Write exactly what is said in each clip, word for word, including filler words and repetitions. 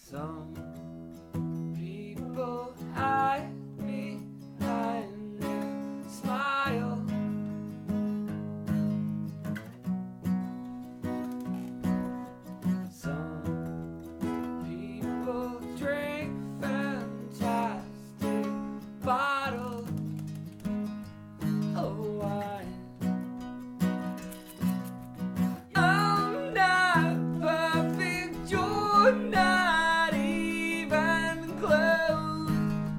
Some people hide behind their smile. Some people drink fantastic bottles of wine. I'm not perfect, you're not even close,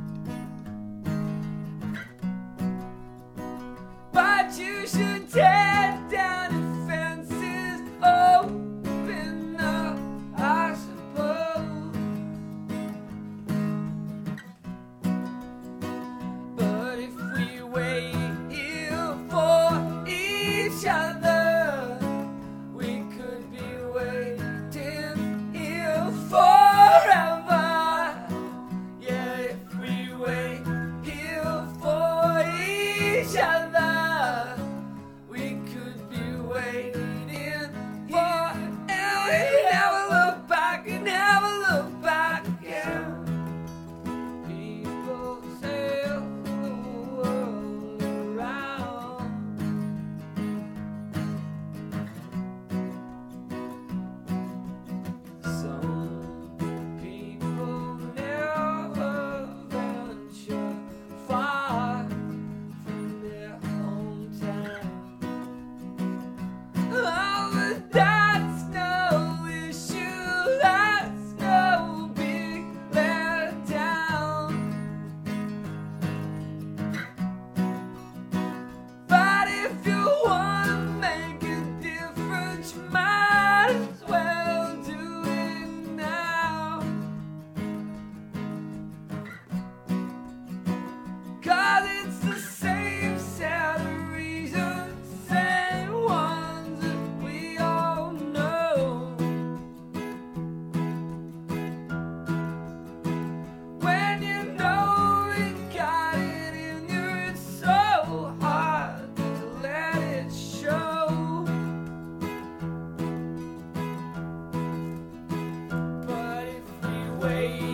but you should tear down the fences, open up, I suppose. But if we wait here for each other, we could be waiting here forever. Yeah, if we wait here for each other, we could be waiting for, and we never look back, and never look back again. People sail the world around. Some people never venture far from their hometown. Oh, but that's no issue, that's no big letdown. But if you wanna make a difference, you might as well do it now. 'Cause it's the same set of reasons, same ones that we all know. When you know it got it in you, it's so hard to let it show. But if we wait